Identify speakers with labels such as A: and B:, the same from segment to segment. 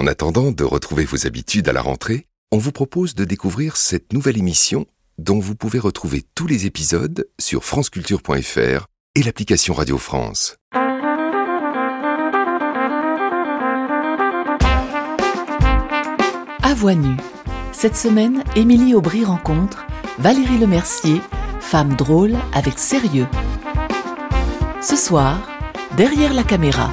A: En attendant de retrouver vos habitudes à la rentrée, on vous propose de découvrir cette nouvelle émission dont vous pouvez retrouver tous les épisodes sur franceculture.fr et l'application Radio France.
B: À voix nue. Cette semaine, Émilie Aubry rencontre Valérie Lemercier, femme drôle avec sérieux. Ce soir, derrière la caméra.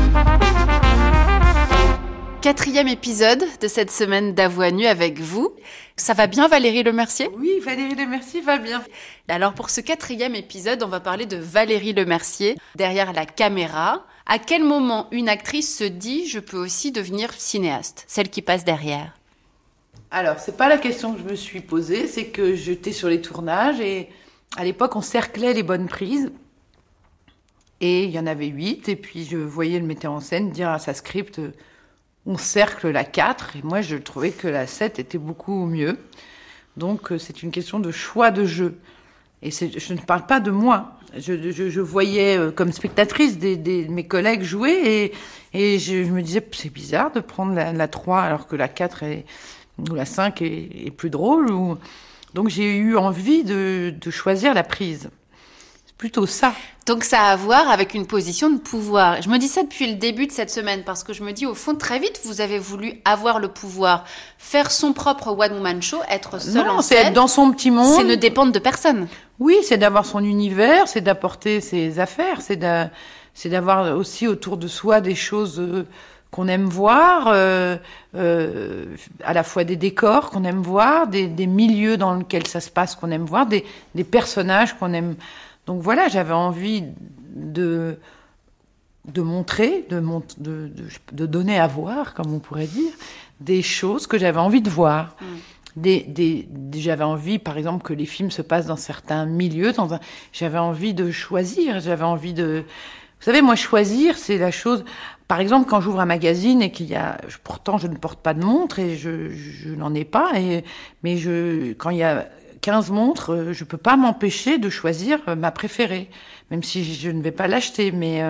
C: 4e épisode de cette semaine d'À voix nue avec vous. Ça va bien, Valérie Lemercier ?
D: Oui, Valérie Lemercier va bien.
C: Alors pour ce 4e épisode, on va parler de Valérie Lemercier, derrière la caméra. À quel moment une actrice se dit « je peux aussi devenir cinéaste », celle qui passe derrière ?
D: Alors, c'est pas la question que je me suis posée, c'est que j'étais sur les tournages et à l'époque, on cerclait les bonnes prises. Et il y en avait 8, et puis je voyais le metteur en scène dire à sa script on cercle la 4, et moi je trouvais que la 7 était beaucoup mieux. Donc c'est une question de choix de jeu. Et je ne parle pas de moi. Je voyais comme spectatrice mes collègues jouer, et je me disais c'est bizarre de prendre la 3 alors que la 4 ou la 5 est plus drôle. Donc j'ai eu envie de choisir la prise. C'est plutôt ça.
C: Donc ça a à voir avec une position de pouvoir. Je me dis ça depuis le début de cette semaine parce que je me dis au fond très vite vous avez voulu avoir le pouvoir, faire son propre one-woman show, être seule en scène.
D: Non, c'est être dans son petit monde.
C: C'est ne dépendre de personne.
D: Oui, c'est d'avoir son univers, c'est d'apporter ses affaires, c'est d'avoir aussi autour de soi des choses qu'on aime voir, à la fois des décors qu'on aime voir, des milieux dans lesquels ça se passe qu'on aime voir, des personnages qu'on aime. Donc voilà, j'avais envie de montrer, de donner à voir, comme on pourrait dire, des choses que j'avais envie de voir. J'avais envie, par exemple, que les films se passent dans certains milieux. J'avais envie de choisir. J'avais envie de. Vous savez, moi, choisir, c'est la chose. Par exemple, quand j'ouvre un magazine et pourtant, je ne porte pas de montre et je n'en ai pas. Mais quand il y a 15 montres, je peux pas m'empêcher de choisir ma préférée, même si je ne vais pas l'acheter. Mais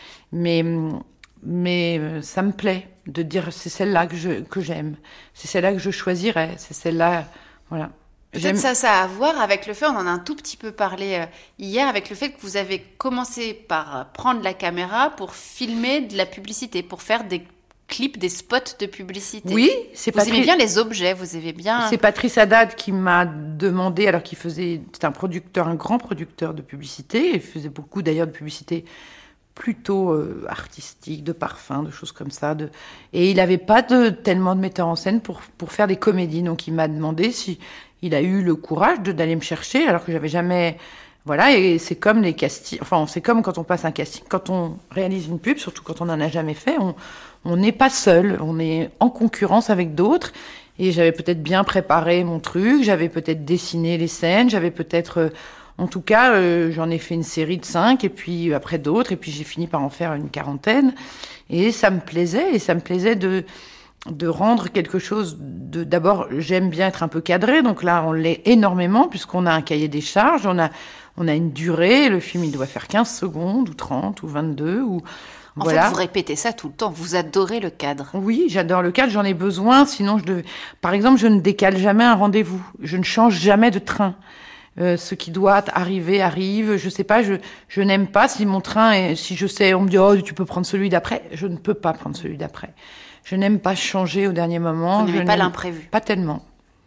D: ça me plaît de dire c'est celle-là que j'aime, c'est celle-là que je choisirais, c'est celle-là, voilà.
C: Peut-être ça a à voir avec le fait, on en a un tout petit peu parlé hier, avec le fait que vous avez commencé par prendre la caméra pour filmer de la publicité, pour faire des clips, des spots de publicité.
D: Oui,
C: vous aimez bien les objets, vous aimez bien...
D: C'est Patrice Haddad qui m'a demandé, alors c'est un grand producteur de publicité, il faisait beaucoup d'ailleurs de publicité plutôt artistique, de parfums, de choses comme ça. Et il n'avait pas tellement de metteurs en scène pour faire des comédies. Donc il m'a demandé si il a eu le courage d'aller me chercher, alors que j'avais jamais... Voilà, et c'est comme les castings... Enfin, c'est comme quand on passe un casting, quand on réalise une pub, surtout quand on n'en a jamais fait, on n'est pas seul, on est en concurrence avec d'autres. Et j'avais peut-être bien préparé mon truc, j'avais peut-être dessiné les scènes, j'avais peut-être... En tout cas, j'en ai fait une série de 5, et puis après d'autres, et puis j'ai fini par en faire une 40aine. Et ça me plaisait de rendre quelque chose de... D'abord, j'aime bien être un peu cadré, donc là, on l'est énormément, puisqu'on a un cahier des charges, on a une durée, le film, il doit faire 15 secondes, ou 30, ou 22, ou...
C: En fait, vous répétez ça tout le temps, vous adorez le cadre.
D: Oui, j'adore le cadre, j'en ai besoin, sinon Par exemple, je ne décale jamais un rendez-vous, je ne change jamais de train. Ce qui doit arriver, arrive. Je sais pas, je n'aime pas si mon train si je sais, on me dit, oh, tu peux prendre celui d'après. Je ne peux pas prendre celui d'après. Je n'aime pas changer au dernier moment.
C: Vous n'aimez pas l'imprévu?
D: Pas tellement.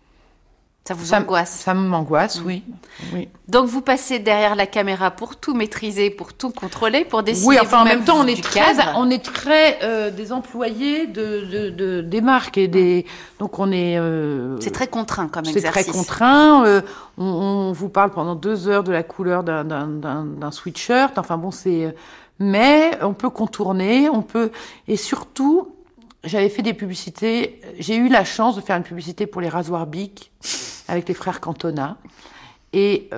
C: Ça vous angoisse?
D: Ça m'angoisse, oui.
C: Donc vous passez derrière la caméra pour tout maîtriser, pour tout contrôler, pour décider.
D: Oui, enfin en même temps, on
C: est
D: très des employés des marques et des. Donc on est.
C: C'est très contraint comme exercice.
D: C'est très contraint. On vous parle pendant 2 heures de la couleur d'un sweatshirt. Enfin bon, c'est. Mais on peut contourner, et surtout. J'avais fait des publicités. J'ai eu la chance de faire une publicité pour les rasoirs Bic avec les frères Cantona. Et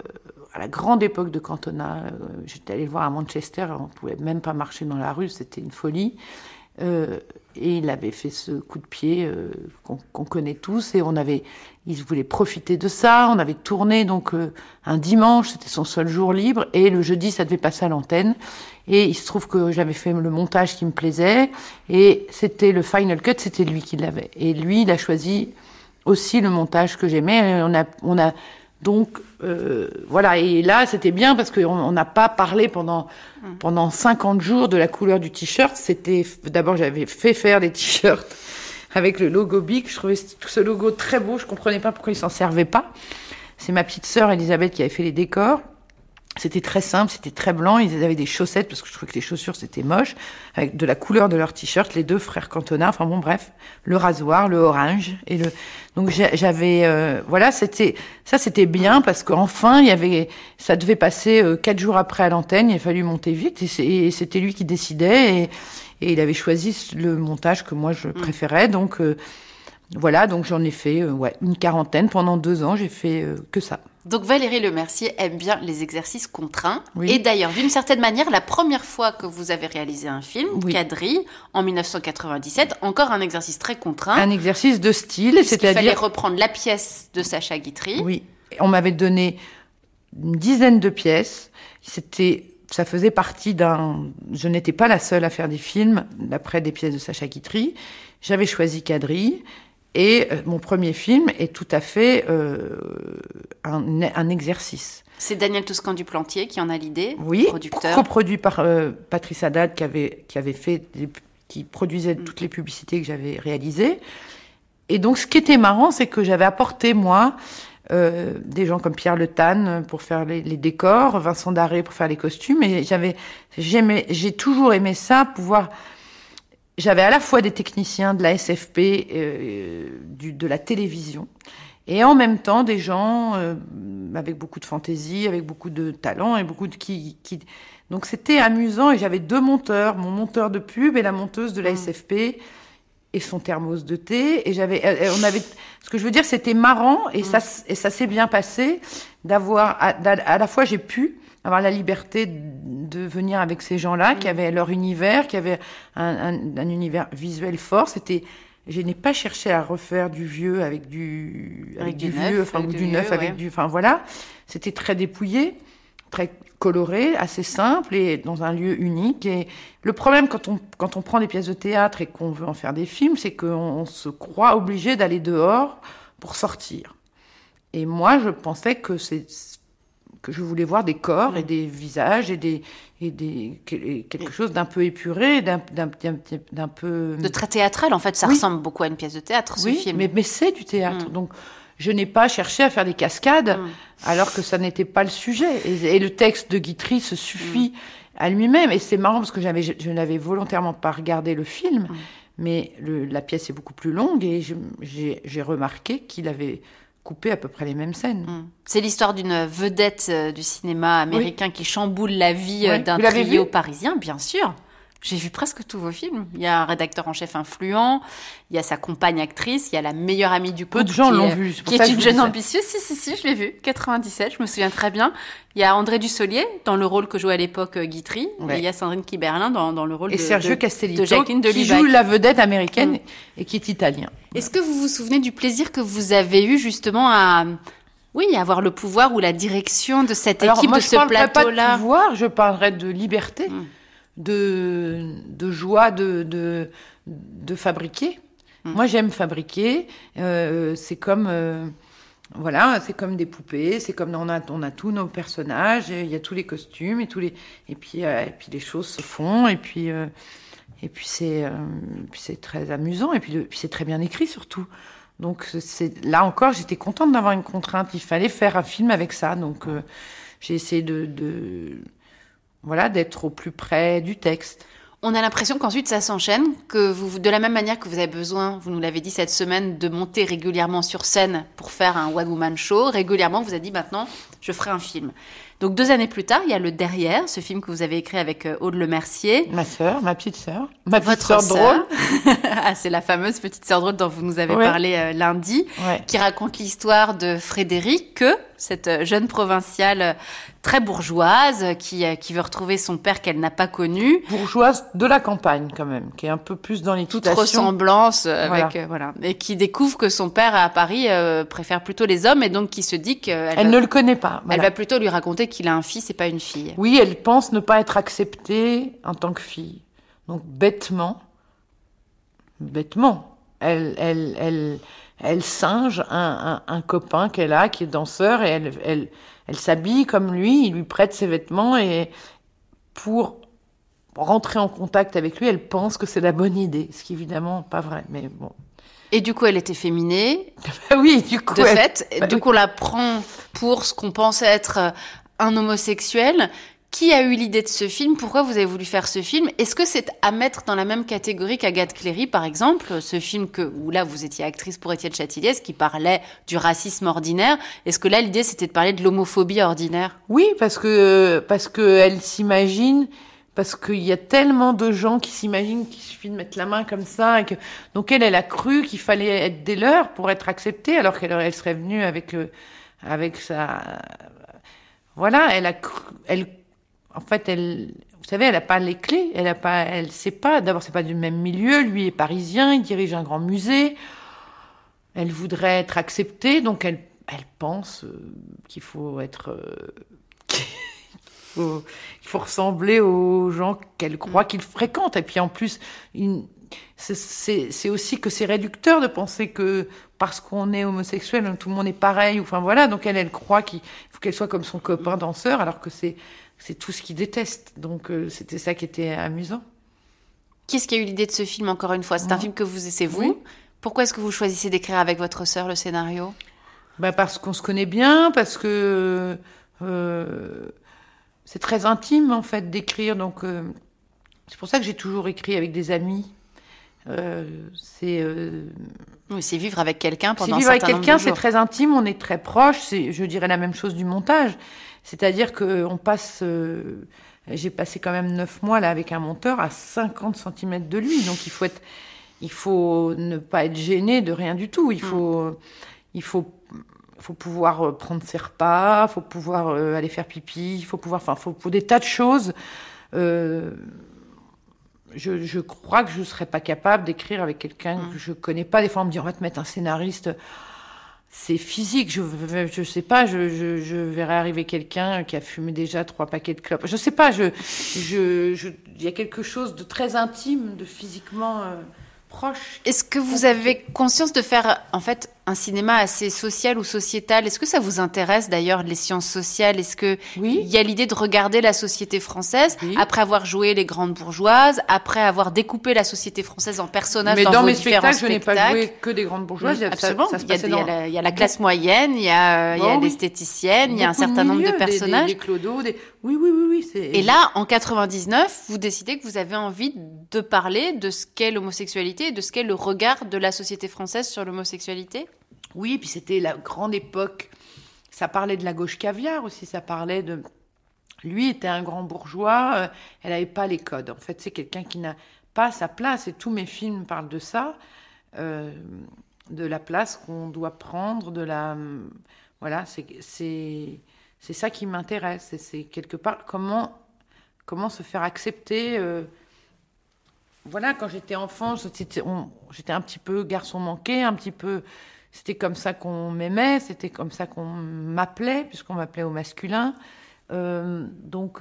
D: à la grande époque de Cantona, j'étais allée le voir à Manchester. On pouvait même pas marcher dans la rue, c'était une folie. Et il avait fait ce coup de pied qu'on connaît tous. Et il voulait profiter de ça. On avait tourné donc un dimanche, c'était son seul jour libre. Et le jeudi, ça devait passer à l'antenne. Et il se trouve que j'avais fait le montage qui me plaisait. Et c'était le final cut, c'était lui qui l'avait. Et lui, il a choisi aussi le montage que j'aimais. On a donc voilà, et là c'était bien parce qu'on n'a pas parlé pendant 50 jours de la couleur du t-shirt. D'abord j'avais fait faire des t-shirts avec le logo Bic. Je trouvais tout ce logo très beau. Je comprenais pas pourquoi ils s'en servaient pas. C'est ma petite sœur Elisabeth qui avait fait les décors. C'était très simple, c'était très blanc. Ils avaient des chaussettes parce que je trouvais que les chaussures c'était moche, avec de la couleur de leur t-shirt. Les deux frères Cantona. Enfin bon, bref, le rasoir, le orange et donc j'avais voilà, c'était bien parce qu'enfin ça devait passer 4 jours après à l'antenne. Il a fallu monter vite et c'était lui qui décidait et il avait choisi le montage que moi je préférais. Donc voilà, donc j'en ai fait une 40aine pendant 2 ans. J'ai fait que ça.
C: Donc Valérie Lemercier aime bien les exercices contraints.
D: Oui.
C: Et d'ailleurs, d'une certaine manière, la première fois que vous avez réalisé un film,
D: Oui.
C: Quadrille, en 1997, encore un exercice très contraint.
D: Un exercice de style,
C: C'est-à-dire... Il fallait
D: c'est-à-dire...
C: reprendre la pièce de Sacha Guitry.
D: Oui, on m'avait donné une dizaine de pièces. Ça faisait partie Je n'étais pas la seule à faire des films d'après des pièces de Sacha Guitry. J'avais choisi Quadrille. Et mon premier film est tout à fait un exercice.
C: C'est Daniel Toscan du Plantier qui en a l'idée,
D: Oui,
C: producteur.
D: coproduit par Patrice Haddad qui produisait toutes les publicités que j'avais réalisées. Et donc, ce qui était marrant, c'est que j'avais apporté, moi, des gens comme Pierre Le Tan pour faire les décors, Vincent Darré pour faire les costumes. Et j'ai toujours aimé ça, pouvoir... J'avais à la fois des techniciens de la SFP, de la télévision, et en même temps des gens avec beaucoup de fantaisie, avec beaucoup de talent et beaucoup de Donc c'était amusant et j'avais 2 monteurs, mon monteur de pub et la monteuse de la SFP et son thermos de thé. Et ce que je veux dire, c'était marrant et ça s'est bien passé d'avoir à la fois j'ai pu avoir la liberté de venir avec ces gens-là qui avaient leur univers, qui avaient un univers visuel fort. Je n'ai pas cherché à refaire du vieux avec du vieux, enfin, ou du neuf avec du, enfin voilà. C'était très dépouillé, très coloré, assez simple et dans un lieu unique. Et le problème quand on prend des pièces de théâtre et qu'on veut en faire des films, c'est qu'on se croit obligé d'aller dehors pour sortir. Et moi, je pensais que je voulais voir des corps et des visages et quelque chose d'un peu épuré, d'un peu...
C: De très théâtral, en fait. Ça ressemble beaucoup à une pièce de théâtre, ce film.
D: Mais c'est du théâtre. Donc, je n'ai pas cherché à faire des cascades, alors que ça n'était pas le sujet. Et le texte de Guitry se suffit à lui-même. Et c'est marrant parce que je n'avais volontairement pas regardé le film, mais la pièce est beaucoup plus longue et j'ai remarqué qu'il avait... couper à peu près les mêmes scènes.
C: C'est l'histoire d'une vedette du cinéma américain qui chamboule la vie d'un
D: Vous l'avez
C: trio
D: vu
C: parisien, bien sûr. J'ai vu presque tous vos films. Il y a un rédacteur en chef influent, il y a sa compagne actrice, il y a la meilleure amie du couple.
D: Peu de gens l'ont vu.
C: Qui est une jeune ambitieuse. Si, je l'ai vu. 97, je me souviens très bien. Il y a André Dussolier dans le rôle que jouait à l'époque Guitry.
D: Ouais.
C: Et il y a Sandrine Kiberlin dans le rôle
D: et Sergio Castellitto,
C: de Jacqueline
D: qui
C: Delibac.
D: joue la vedette américaine et qui est italien.
C: Est-ce que vous vous souvenez du plaisir que vous avez eu justement à avoir le pouvoir ou la direction de cette équipe,
D: moi,
C: de ce plateau-là?
D: Je ne parlerai pas de pouvoir, je parlerai de liberté, de joie de fabriquer. Moi, j'aime fabriquer. C'est comme... voilà, c'est comme des poupées, c'est comme on a tous nos personnages, il y a tous les costumes et puis les choses se font et puis c'est très amusant et puis c'est très bien écrit surtout. Donc là encore, j'étais contente d'avoir une contrainte. Il fallait faire un film avec ça, donc j'ai essayé d'être au plus près du texte.
C: On a l'impression qu'ensuite ça s'enchaîne, que vous, de la même manière que vous avez besoin, vous nous l'avez dit cette semaine, de monter régulièrement sur scène pour faire un one-woman show. Régulièrement, vous avez dit maintenant, je ferai un film. Donc 2 années plus tard, il y a Le Derrière, ce film que vous avez écrit avec Aude Lemercier.
D: Ma petite sœur.
C: Votre
D: sœur drôle.
C: Ah, c'est la fameuse petite sœur drôle dont vous nous avez
D: Ouais.
C: parlé lundi,
D: Ouais.
C: qui raconte l'histoire de Frédéric, cette jeune provinciale très bourgeoise qui veut retrouver son père qu'elle n'a pas connu.
D: Bourgeoise de la campagne, quand même, qui est un peu plus dans
C: Toute
D: l'équitation.
C: ressemblance avec voilà, et qui découvre que son père à Paris préfère plutôt les hommes et donc qui se dit qu'elle
D: Elle ne le connaît pas.
C: elle
D: voilà.
C: va plutôt lui raconter qu'il a un fils et pas une fille.
D: Oui, elle pense ne pas être acceptée en tant que fille. Donc, bêtement, elle singe un copain qu'elle a, qui est danseur, et elle s'habille comme lui, il lui prête ses vêtements, et pour rentrer en contact avec lui, elle pense que c'est la bonne idée, ce qui est évidemment pas vrai, mais bon.
C: Et du coup, elle est efféminée,
D: Oui, du coup,
C: de fait.
D: bah
C: Donc,
D: oui.
C: on la prend pour ce qu'on pensait être un homosexuel. Qui a eu l'idée de ce film? Pourquoi vous avez voulu faire ce film? Est-ce que c'est à mettre dans la même catégorie qu'Agathe Cléry, par exemple, ce film où là, vous étiez actrice pour Étienne Châtilliez, qui parlait du racisme ordinaire? Est-ce que là, l'idée, c'était de parler de l'homophobie ordinaire?
D: Oui, parce que elle s'imagine, parce qu'il y a tellement de gens qui s'imaginent qu'il suffit de mettre la main comme ça, donc elle a cru qu'il fallait être des leurs pour être acceptée, alors elle serait venue avec sa, voilà, en fait, vous savez, elle n'a pas les clés, elle sait pas, d'abord c'est pas du même milieu, lui est parisien, il dirige un grand musée, elle voudrait être acceptée, donc elle pense qu'il faut être, il faut ressembler aux gens qu'elle croit qu'il fréquente. Et puis en plus, c'est aussi que c'est réducteur de penser que parce qu'on est homosexuel, tout le monde est pareil. Enfin voilà, donc elle croit qu'il faut qu'elle soit comme son copain danseur, alors que c'est tout ce qu'il déteste. Donc c'était ça qui était amusant.
C: Qui est-ce qui a eu l'idée de ce film, encore une fois? C'est un film c'est vous.
D: Oui.
C: Pourquoi est-ce que vous choisissez d'écrire avec votre sœur le scénario?
D: Parce qu'on se connaît bien, parce que c'est très intime en fait d'écrire. Donc c'est pour ça que j'ai toujours écrit avec des amis.
C: Oui, c'est vivre avec quelqu'un pendant
D: C'est vivre
C: un
D: avec
C: certain nombre
D: quelqu'un,
C: de
D: c'est
C: jours.
D: très intime, on est très proches. Je dirais la même chose du montage. C'est-à-dire qu'on passe... j'ai passé quand même 9 mois là avec un monteur à 50 cm de lui. Donc il faut ne pas être gêné de rien du tout. Il faut pouvoir prendre ses repas, il faut pouvoir aller faire pipi, il faut des tas de choses. Je crois que je ne serais pas capable d'écrire avec quelqu'un que je ne connais pas. Des fois, on me dit, on va te mettre un scénariste. C'est physique. Je sais pas, je verrais arriver quelqu'un qui a fumé déjà 3 paquets de clopes. Je sais pas, il y a quelque chose de très intime, de physiquement proche.
C: Est-ce que vous avez conscience de faire, en fait, un cinéma assez social ou sociétal? Est-ce que ça vous intéresse, d'ailleurs, les sciences sociales? Est-ce que
D: Oui.
C: il y a l'idée de regarder la société française,
D: Oui.
C: après avoir joué les grandes bourgeoises, après avoir découpé la société française en personnages
D: Mais
C: dans
D: dans
C: vos
D: mes
C: différents
D: spectacles, je n'ai pas joué que des grandes bourgeoises.
C: Absolument.
D: Ça se
C: Il y a
D: passait
C: il y a la classe moyenne, il y a
D: oui.
C: l'esthéticienne, il y a un
D: beaucoup de
C: certain nombre de
D: milieux,
C: personnages.
D: Des clodos, Oui.
C: Et là, en 99, vous décidez que vous avez envie de parler de ce qu'est l'homosexualité et de ce qu'est le regard de la société française sur l'homosexualité?
D: Oui, puis c'était la grande époque. Ça parlait de la gauche caviar aussi, ça parlait de... Lui était un grand bourgeois, elle n'avait pas les codes. En fait, c'est quelqu'un qui n'a pas sa place, et tous mes films parlent de ça, de la place qu'on doit prendre, de la... Voilà, c'est ça qui m'intéresse. C'est quelque part comment se faire accepter... Voilà, quand j'étais enfant, j'étais un petit peu garçon manqué, un petit peu... C'était comme ça qu'on m'aimait, c'était comme ça qu'on m'appelait, puisqu'on m'appelait au masculin. Donc,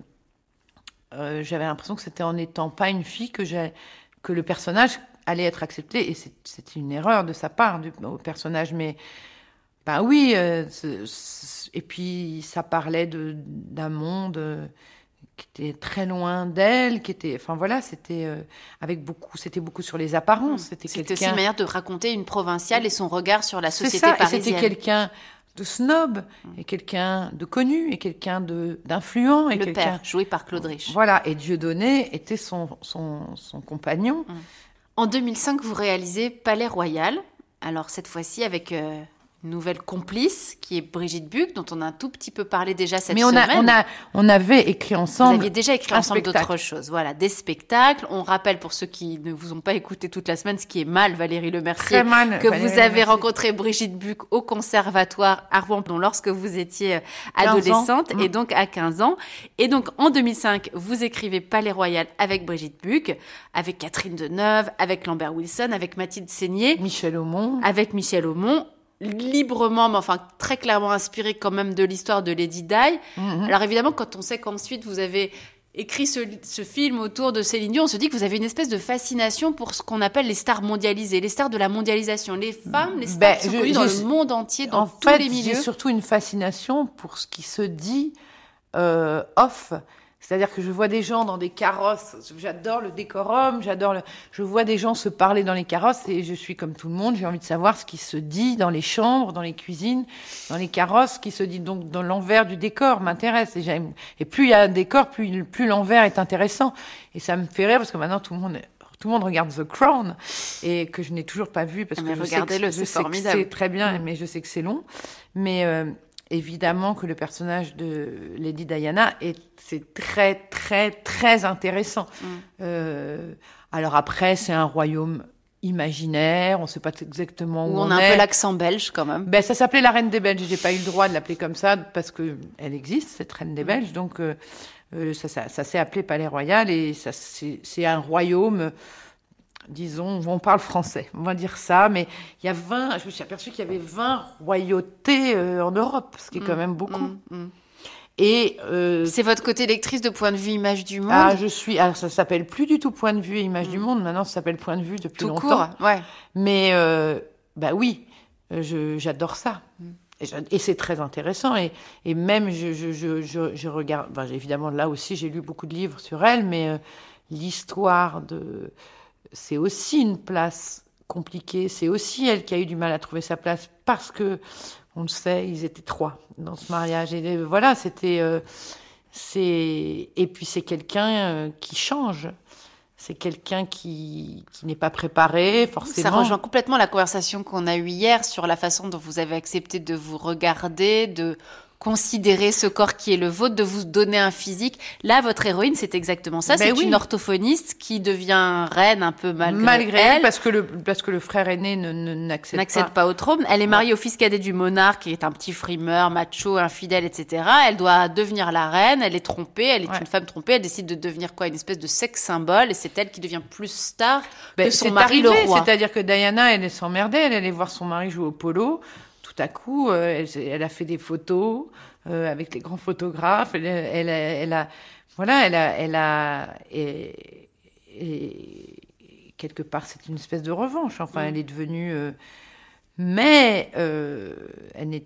D: j'avais l'impression que c'était en n'étant pas une fille que le personnage allait être accepté. Et c'était une erreur de sa part, au personnage. Mais, ben oui, et puis ça parlait d'un monde... qui était très loin d'elle, enfin voilà, c'était beaucoup sur les apparences. C'était
C: aussi
D: quelqu'un...
C: une manière de raconter une provinciale et son regard sur la société
D: C'est ça,
C: parisienne.
D: et c'était quelqu'un de snob, et quelqu'un de connu, et quelqu'un d'influent.
C: Le père, joué par Claude Rich.
D: Voilà, et Dieudonné était son compagnon.
C: En 2005, vous réalisez Palais Royal, alors cette fois-ci avec nouvelle complice, qui est Brigitte Buck, dont on a un tout petit peu parlé déjà cette
D: Mais
C: semaine.
D: on avait écrit ensemble.
C: Vous aviez déjà écrit ensemble d'autres choses. Voilà, des spectacles. On rappelle pour ceux qui ne vous ont pas écouté toute la semaine, ce qui est mal, Valérie Lemercier, que vous avez rencontré Brigitte Buck au conservatoire à Rouen lorsque vous étiez adolescente, et donc à 15 ans. Et donc en 2005, vous écrivez Palais Royal avec Brigitte Buck, avec Catherine Deneuve, avec Lambert Wilson, avec Mathilde Seigner, avec Michel Aumont. Librement, mais enfin très clairement inspiré quand même de l'histoire de Lady Di. Alors évidemment, quand on sait qu'ensuite vous avez écrit ce film autour de Céline Dion, on se dit que vous avez une espèce de fascination pour ce qu'on appelle les stars mondialisées, les stars de la mondialisation, les femmes, les stars qui sont connues dans le monde entier, dans tous les milieux.
D: J'ai surtout une fascination pour ce qui se dit off. C'est-à-dire que je vois des gens dans des carrosses, j'adore le décorum, je vois des gens se parler dans les carrosses et je suis comme tout le monde, j'ai envie de savoir ce qui se dit dans les chambres, dans les cuisines, dans les carrosses, ce qui se dit donc dans l'envers du décor m'intéresse. Et plus il y a un décor, plus l'envers est intéressant. Et ça me fait rire parce que maintenant tout le monde regarde The Crown et que je n'ai toujours pas vu parce que je sais que c'est très bien, mais je sais que c'est long. Mais évidemment que le personnage de Lady Diana c'est très, très, très intéressant. Alors après, c'est un royaume imaginaire, on ne sait pas exactement où on est.
C: On a un peu l'accent belge quand même.
D: Ben, ça s'appelait la Reine des Belges. J'ai pas eu le droit de l'appeler comme ça parce que elle existe, cette Reine des Belges. Donc ça s'est appelé Palais Royal et c'est un royaume. Disons, on parle français, on va dire ça, mais je me suis aperçue qu'il y avait 20 royautés en Europe, ce qui est quand même beaucoup. Et
C: c'est votre côté lectrice de Point de vue Image du Monde.
D: Ça s'appelle plus du tout Point de vue Image du Monde, maintenant ça s'appelle Point de vue depuis
C: tout
D: longtemps.
C: Court, ouais.
D: Mais oui, j'adore ça. Et c'est très intéressant. Et même je regarde, évidemment là aussi j'ai lu beaucoup de livres sur elle, mais l'histoire c'est aussi une place compliquée. C'est aussi elle qui a eu du mal à trouver sa place parce que, on le sait, ils étaient 3 dans ce mariage. Et voilà, et puis c'est quelqu'un qui change. C'est quelqu'un qui n'est pas préparé, forcément.
C: Ça rejoint complètement la conversation qu'on a eue hier sur la façon dont vous avez accepté de vous regarder, de considérer ce corps qui est le vôtre, de vous donner un physique. Là, votre héroïne, c'est exactement ça. C'est une orthophoniste qui devient reine un peu malgré elle.
D: Parce que le frère aîné n'accède
C: pas au trône. Elle est mariée au fils cadet du monarque, qui est un petit frimeur, macho, infidèle, etc. Elle doit devenir la reine. Elle est trompée. Elle est une femme trompée. Elle décide de devenir une espèce de sexe symbole. Et c'est elle qui devient plus star que son mari, le roi.
D: C'est-à-dire que Diana, elle s'emmerdait. Elle allait voir son mari jouer au polo. Tout à coup, elle a fait des photos avec les grands photographes. Elle a quelque part, c'est une espèce de revanche. Enfin, elle est devenue. Mais il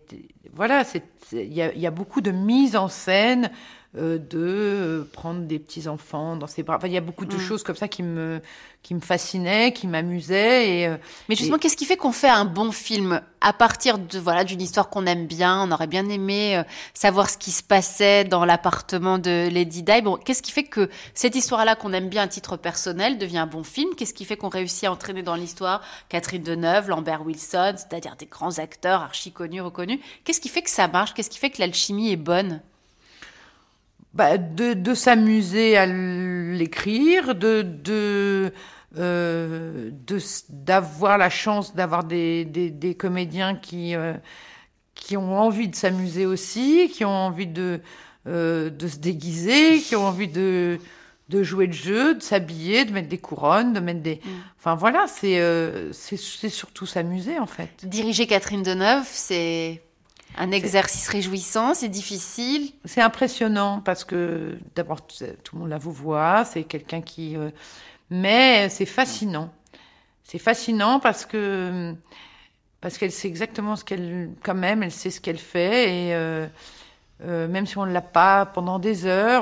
D: y a beaucoup de mise en scène. De prendre des petits enfants dans ses bras. Enfin, il y a beaucoup de choses comme ça qui me fascinaient, qui m'amusaient.
C: Mais justement, qu'est-ce qui fait qu'on fait un bon film à partir d'une histoire qu'on aime bien? On aurait bien aimé savoir ce qui se passait dans l'appartement de Lady Di. Bon, qu'est-ce qui fait que cette histoire-là qu'on aime bien à titre personnel devient un bon film? Qu'est-ce qui fait qu'on réussit à entraîner dans l'histoire Catherine Deneuve, Lambert Wilson, c'est-à-dire des grands acteurs archi connus, reconnus? Qu'est-ce qui fait que ça marche? Qu'est-ce qui fait que l'alchimie est bonne?
D: De s'amuser à l'écrire, d'avoir la chance d'avoir des comédiens qui ont envie de s'amuser aussi, qui ont envie de se déguiser, qui ont envie de jouer le jeu, de s'habiller, de mettre des couronnes, de mettre des... Enfin voilà, c'est surtout s'amuser en fait.
C: Diriger Catherine Deneuve, c'est... un exercice réjouissant, c'est difficile.
D: C'est impressionnant parce que d'abord tout le monde la vous voit, c'est quelqu'un qui, mais c'est fascinant. C'est fascinant parce qu'elle sait exactement ce qu'elle, quand même, elle sait ce qu'elle fait et même si on ne l'a pas pendant des heures,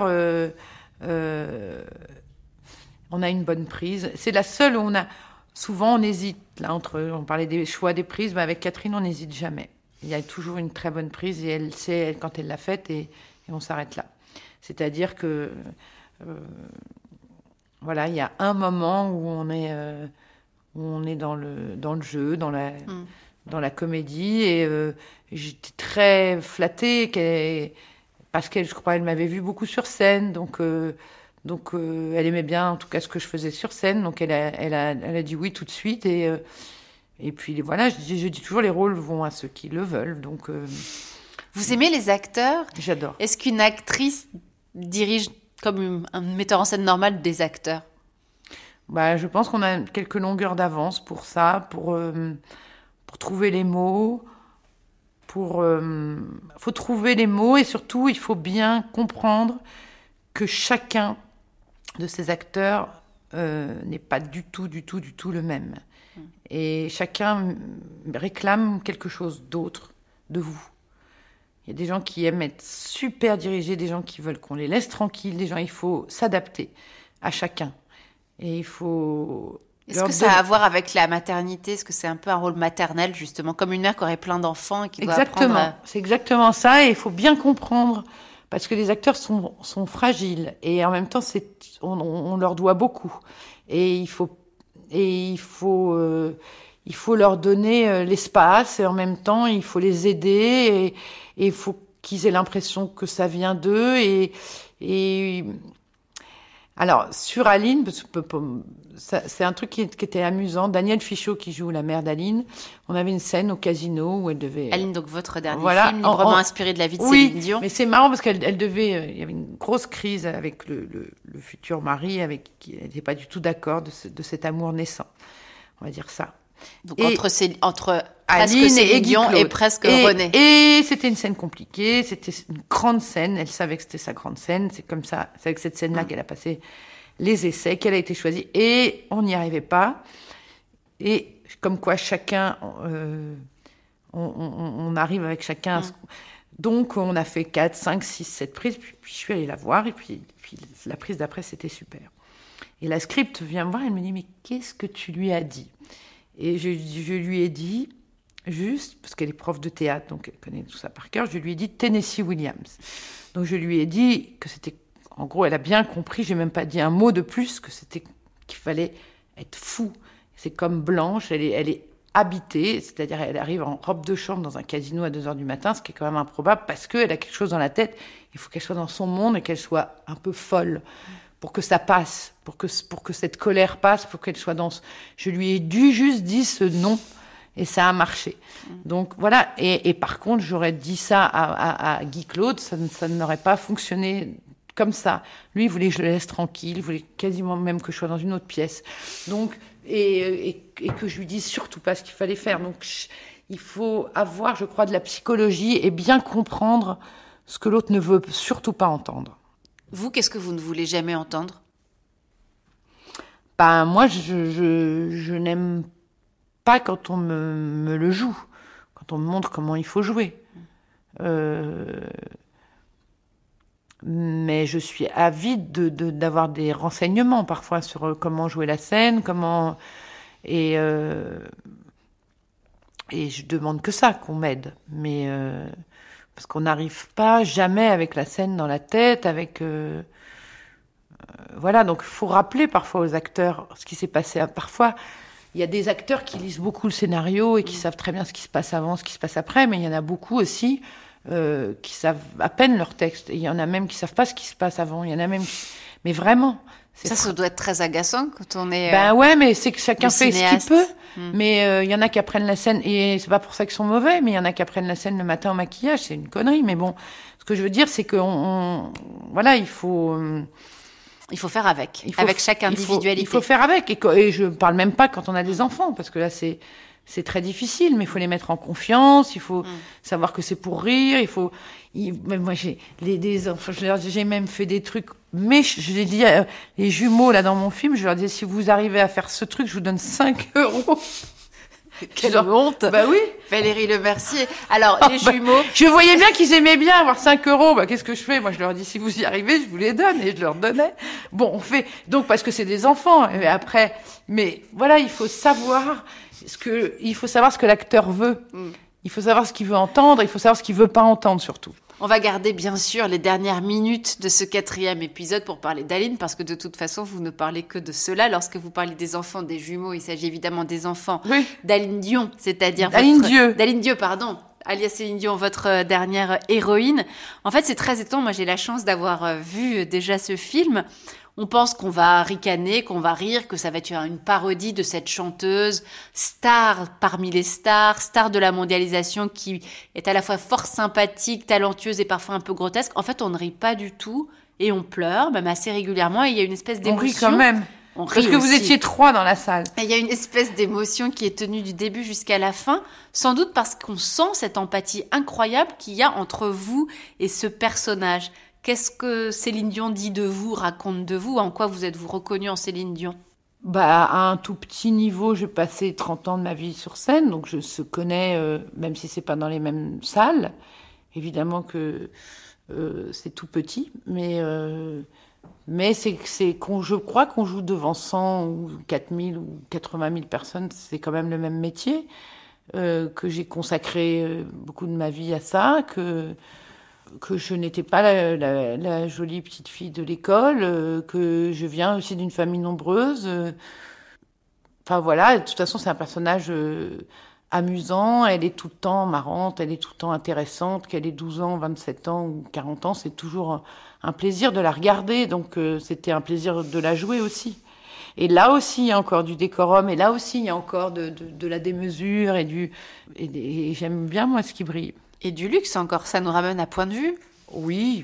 D: on a une bonne prise. C'est la seule où souvent on hésite là on parlait des choix des prises, mais avec Catherine on n'hésite jamais. Il y a toujours une très bonne prise et elle sait quand elle l'a faite et on s'arrête là. C'est-à-dire que il y a un moment où on est dans le jeu, dans dans la comédie. Et j'étais très flattée parce qu'elle, je crois, elle m'avait vue beaucoup sur scène. Donc, elle aimait bien, en tout cas, ce que je faisais sur scène. Donc, elle a dit oui tout de suite. Et puis, voilà, je dis toujours, les rôles vont à ceux qui le veulent. Donc,
C: vous aimez les acteurs ?
D: J'adore.
C: Est-ce qu'une actrice dirige comme un metteur en scène normal des acteurs ?
D: Je pense qu'on a quelques longueurs d'avance pour ça, pour trouver les mots. Faut trouver les mots et surtout, il faut bien comprendre que chacun de ces acteurs n'est pas du tout le même. Et chacun réclame quelque chose d'autre de vous. Il y a des gens qui aiment être super dirigés, des gens qui veulent qu'on les laisse tranquilles, il faut s'adapter à chacun. Et il faut...
C: Est-ce que ça a à voir avec la maternité ? Est-ce que c'est un peu un rôle maternel, justement, comme une mère qui aurait plein d'enfants et qui doit apprendre à...
D: C'est exactement ça, et il faut bien comprendre, parce que les acteurs sont fragiles, et en même temps, on leur doit beaucoup. Et il faut leur donner l'espace, et en même temps, il faut les aider, et il faut qu'ils aient l'impression que ça vient d'eux. Alors, sur Aline, c'est un truc qui était amusant. Danielle Fichot, qui joue la mère d'Aline, on avait une scène au casino où elle devait...
C: Aline, donc votre dernier film, librement inspiré de la vie de
D: oui,
C: Céline Dion.
D: Mais c'est marrant parce qu'elle devait... Il y avait une grosse crise avec le futur mari, avec qui elle n'était pas du tout d'accord de cet amour naissant. On va dire ça.
C: Donc entre
D: Aline
C: presque Céline Dion et presque René.
D: Et c'était une scène compliquée, c'était une grande scène, elle savait que c'était sa grande scène, c'est comme ça, c'est avec cette scène-là qu'elle a passé les essais, qu'elle a été choisie, et on n'y arrivait pas. Et comme quoi chacun, on arrive avec chacun. Donc on a fait 4, 5, 6, 7 prises, puis je suis allée la voir, et puis la prise d'après, c'était super. Et la script vient me voir, elle me dit, mais qu'est-ce que tu lui as dit ? Et je lui ai dit, juste, parce qu'elle est prof de théâtre, donc elle connaît tout ça par cœur, je lui ai dit Tennessee Williams. Donc je lui ai dit que c'était, en gros, elle a bien compris, j'ai même pas dit un mot de plus, qu'il fallait être fou. C'est comme Blanche, elle est habitée, c'est-à-dire elle arrive en robe de chambre dans un casino à 2h du matin, ce qui est quand même improbable, parce qu'elle a quelque chose dans la tête, il faut qu'elle soit dans son monde et qu'elle soit un peu folle. Pour que ça passe, pour que cette colère passe, pour qu'elle soit dans... Je lui ai juste dit ce nom, et ça a marché. Donc voilà, et par contre, j'aurais dit ça à Guy Claude, ça n'aurait pas fonctionné comme ça. Lui, il voulait que je le laisse tranquille, il voulait quasiment même que je sois dans une autre pièce. Donc, et que je lui dise surtout pas ce qu'il fallait faire. Donc, il faut avoir, je crois, de la psychologie et bien comprendre ce que l'autre ne veut surtout pas entendre.
C: Vous, qu'est-ce que vous ne voulez jamais entendre ?
D: Moi, je n'aime pas quand on me le joue, quand on me montre comment il faut jouer. Mais je suis avide d'avoir des renseignements parfois sur comment jouer la scène, et je demande que ça, qu'on m'aide. Mais parce qu'on n'arrive pas jamais avec la scène dans la tête, voilà, donc il faut rappeler parfois aux acteurs ce qui s'est passé. Parfois, il y a des acteurs qui lisent beaucoup le scénario et qui savent très bien ce qui se passe avant, ce qui se passe après, mais il y en a beaucoup aussi qui savent à peine leur texte. Et il y en a même qui savent pas ce qui se passe avant. Il y en a même mais vraiment...
C: Ça doit être très agaçant quand on est...
D: ouais, mais c'est que chacun fait ce qu'il peut. Mais il y en a qui apprennent la scène, et c'est pas pour ça qu'ils sont mauvais, mais il y en a qui apprennent la scène le matin au maquillage, c'est une connerie. Mais bon, ce que je veux dire, c'est que voilà, il faut
C: faire avec chaque individualité.
D: Il faut faire avec, et je parle même pas quand on a des enfants, parce que là, c'est très difficile, mais il faut les mettre en confiance, il faut savoir que c'est pour rire, moi, j'ai des enfants, j'ai même fait des trucs, mais je l'ai dit, les jumeaux, là, dans mon film, je leur disais, si vous arrivez à faire ce truc, je vous donne 5 €.
C: Quelle honte.
D: Bah oui.
C: Valérie Lemercier. Alors, les jumeaux.
D: Je voyais bien qu'ils aimaient bien avoir 5 €. Qu'est-ce que je fais? Moi, je leur dis, si vous y arrivez, je vous les donne. Et je leur donnais. Bon, on fait, donc, parce que c'est des enfants. Et après, mais voilà, il faut savoir ce que l'acteur veut. Il faut savoir ce qu'il veut entendre. Il faut savoir ce qu'il veut pas entendre, surtout.
C: On va garder bien sûr les dernières minutes de ce 4e épisode pour parler d'Aline, parce que de toute façon, vous ne parlez que de cela. Lorsque vous parlez des enfants, des jumeaux, il s'agit évidemment des enfants d'Aline Dion, c'est-à-dire
D: d'Aline
C: Dieu, pardon. Alias Céline Dion, votre dernière héroïne. En fait, c'est très étonnant. Moi, j'ai la chance d'avoir vu déjà ce film. On pense qu'on va ricaner, qu'on va rire, que ça va être une parodie de cette chanteuse, star parmi les stars, star de la mondialisation qui est à la fois fort sympathique, talentueuse et parfois un peu grotesque. En fait, on ne rit pas du tout et on pleure, même assez régulièrement. Et il y a une espèce d'émotion.
D: On rit quand même. Parce que vous étiez 3 dans la salle.
C: Il y a une espèce d'émotion qui est tenue du début jusqu'à la fin, sans doute parce qu'on sent cette empathie incroyable qu'il y a entre vous et ce personnage. Qu'est-ce que Céline Dion dit de vous, raconte de vous? En quoi vous êtes-vous reconnue en Céline Dion?
D: À un tout petit niveau, j'ai passé 30 ans de ma vie sur scène, donc je se connais, même si c'est pas dans les mêmes salles. Évidemment que c'est tout petit, mais je crois qu'on joue devant 100 ou 4000 ou 80 000 personnes, c'est quand même le même métier, que j'ai consacré beaucoup de ma vie à ça, que je n'étais pas la jolie petite fille de l'école, que je viens aussi d'une famille nombreuse. Enfin voilà, de toute façon c'est un personnage amusant, elle est tout le temps marrante, elle est tout le temps intéressante, qu'elle ait 12 ans, 27 ans ou 40 ans, c'est toujours un plaisir de la regarder, donc c'était un plaisir de la jouer aussi. Et là aussi, il y a encore du décorum, et là aussi, il y a encore de la démesure, et j'aime bien, moi, ce qui brille.
C: Et du luxe encore, ça nous ramène à Point de Vue.
D: Oui,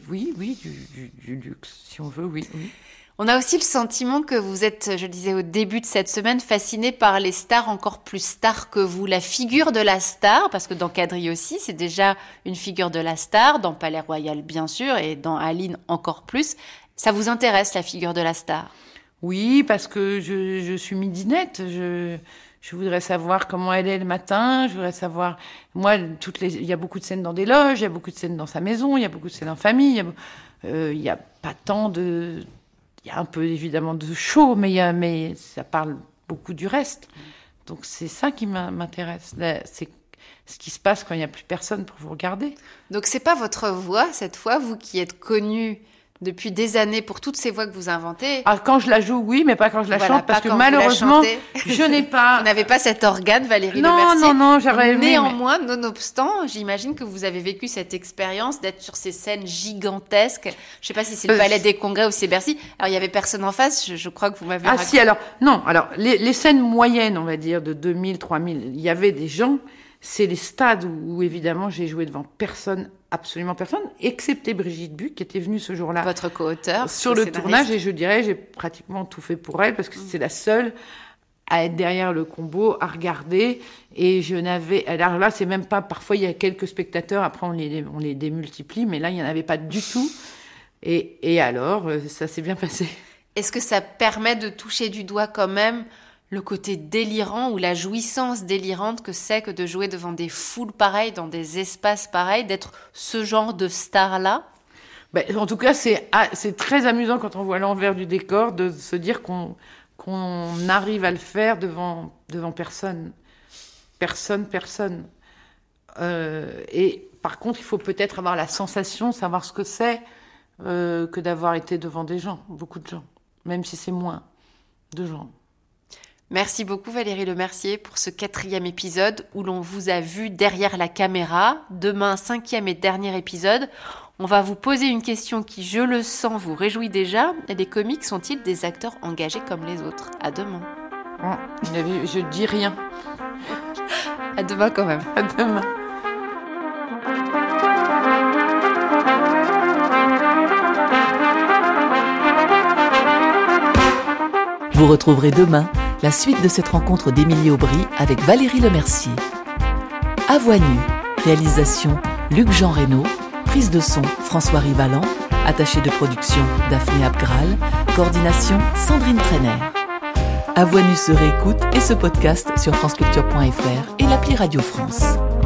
D: du luxe, si on veut, oui.
C: On a aussi le sentiment que vous êtes, je le disais au début de cette semaine, fasciné par les stars encore plus stars que vous. La figure de la star, parce que dans Quadrille aussi, c'est déjà une figure de la star, dans Palais Royal bien sûr, et dans Aline encore plus. Ça vous intéresse, la figure de la star?
D: Oui, parce que je suis midinette, je voudrais savoir comment elle est le matin, je voudrais savoir... Moi, il y a beaucoup de scènes dans des loges, il y a beaucoup de scènes dans sa maison, il y a beaucoup de scènes en famille, il y a pas tant de... Il y a un peu évidemment de show, mais ça parle beaucoup du reste. Donc c'est ça qui m'intéresse. C'est ce qui se passe quand il n'y a plus personne pour vous regarder.
C: Donc c'est pas votre voix cette fois, vous qui êtes connue depuis des années pour toutes ces voix que vous inventez.
D: Ah, quand je la joue, oui, mais pas quand je la chante, parce que malheureusement, je n'ai pas...
C: Vous n'avez pas cet organe, Valérie Lemercier.
D: Non, j'aurais aimé.
C: Néanmoins, nonobstant, j'imagine que vous avez vécu cette expérience d'être sur ces scènes gigantesques. Je sais pas si c'est le Palais des Congrès ou c'est Bercy. Alors, il y avait personne en face, je crois que vous m'avez raconté.
D: Si, alors, non, alors, les scènes moyennes, on va dire, de 2000, 3000, il y avait des gens, c'est les stades où évidemment, j'ai joué devant personne, absolument personne, excepté Brigitte Buck, qui était venue ce jour-là.
C: Votre co-auteur.
D: Sur le tournage, et je dirais, j'ai pratiquement tout fait pour elle, parce que c'est la seule à être derrière le combo, à regarder, et je n'avais... Alors là, c'est même pas... Parfois, il y a quelques spectateurs, après, on les démultiplie, mais là, il n'y en avait pas du tout. Et alors, ça s'est bien passé.
C: Est-ce que ça permet de toucher du doigt quand même le côté délirant ou la jouissance délirante que c'est que de jouer devant des foules pareilles, dans des espaces pareils, d'être ce genre de star-là?
D: En tout cas, c'est très amusant quand on voit l'envers du décor de se dire qu'on arrive à le faire devant personne. Personne. Et par contre, il faut peut-être avoir la sensation, savoir ce que c'est que d'avoir été devant des gens, beaucoup de gens, même si c'est moins de gens.
C: Merci beaucoup Valérie Lemercier pour ce 4e épisode où l'on vous a vu derrière la caméra. Demain, 5e et dernier épisode, on va vous poser une question qui, je le sens, vous réjouit déjà. Les comiques sont-ils des acteurs engagés comme les autres? À demain.
D: Je dis rien.
C: À demain quand même.
D: À demain.
B: Vous retrouverez demain la suite de cette rencontre d'Émilie Aubry avec Valérie Lemercier. À voix nue, réalisation Luc-Jean Reynaud, prise de son François Rivalan, attaché de production Daphné Abgral, coordination Sandrine Trainer. À voix nue se réécoute et se podcast sur franceculture.fr et l'appli Radio France.